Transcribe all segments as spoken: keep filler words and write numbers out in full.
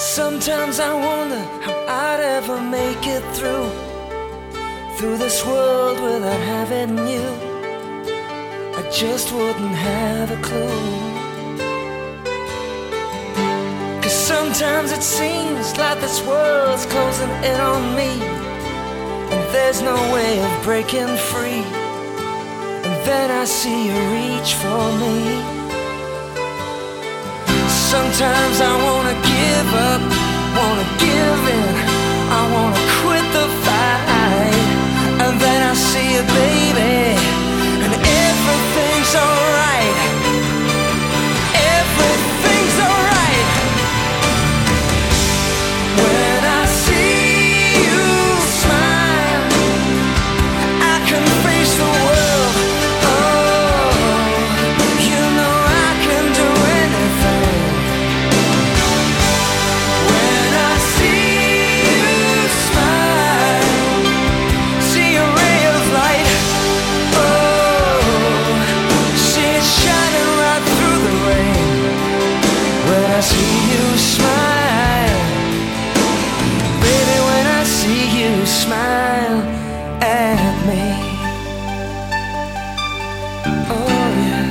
Sometimes I wonder how I'd ever make it through Through this world without having you. I just wouldn't have a clue. 'Cause sometimes it seems like this world's closing in on me, and there's no way of breaking free. And then I see you reach for me. Sometimes I wanna give up, wanna give in, I wanna quit the fight. And then I see you, baby, and everything's alright. Everything's alright. When I see you smile, I can face the world. Oh, you know I can do anything. When I see you smile, see a ray of light. Oh, see it shining right through the rain. When I see you smile, baby, when I see you smile at me. Oh yeah.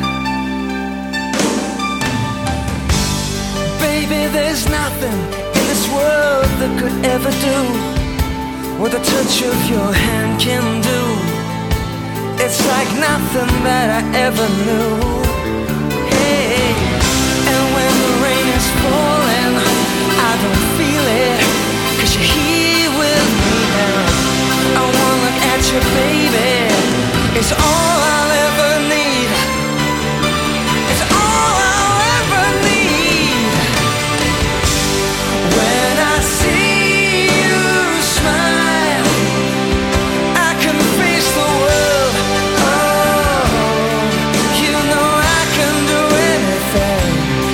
Baby, there's nothing in this world that could ever do what the touch of your hand can do. It's like nothing that I ever knew. Hey, and when the rain is falling, I don't feel it, 'cause you're here with me now. I wanna look at you, baby, it's all I'll ever need. It's all I'll ever need. When I see you smile, I can face the world. Oh, you know I can do anything.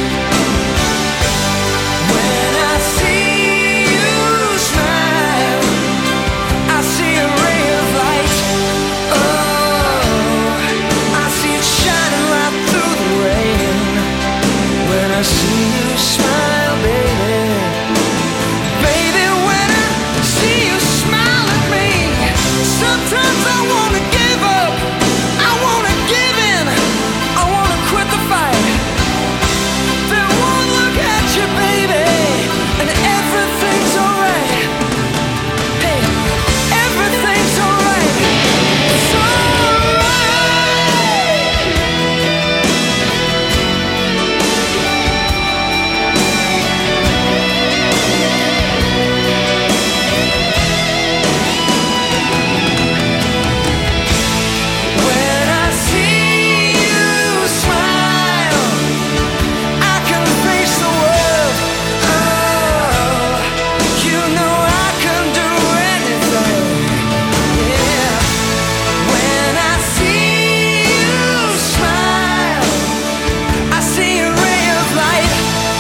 When I see you smile, I see a ray of light. Oh, I see it shining right through the rain. When I see you smile, baby, baby, when I see you smile at me, sometimes I wanna give up, I wanna give in, I wanna quit the fight. Then one look at you, baby, and everything's alright. Hey, everything's alright. It's alright. When I see you smile, I can face the world. Oh, you know I can do anything. Yeah. When I see you smile, I see a ray of light.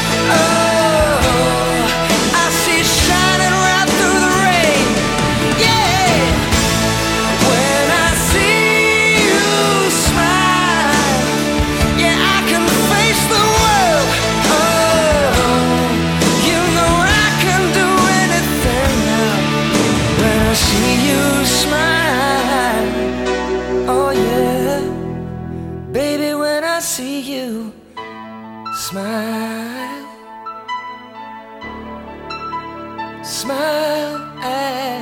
Oh, I see it shining right through the rain. Yeah. When I see you smile, yeah, I can face the world. Oh, you know I can do anything now. When I see you smile, oh yeah, baby, when I see you smile, smile at